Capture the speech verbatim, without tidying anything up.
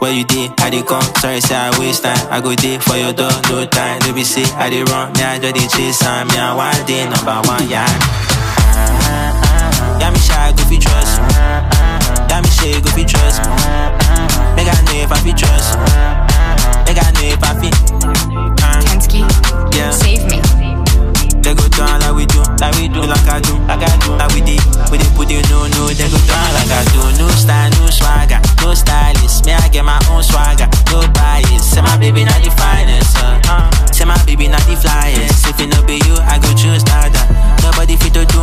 where you did, I did come. Sorry, say I waste time. I go there for your door, no time. No be say I did run, me I just did chase time. Me I one day number one, yeah. Yeah, me shy, go fi trust. Yeah, me shy, go fi trust. Make I know if I fi trust. Make I know if I fi. Kensky, yeah. Save me. They go down like we do, like we do, like I do, like I do, like we did. We did put it no, no. They go down like I do. No style, no swagger, no stylist. Me I get my own swagger, no bias. Say my baby not the finest, uh. Say my baby not the flyest. If it no be you, I go choose nada. Nobody fit to do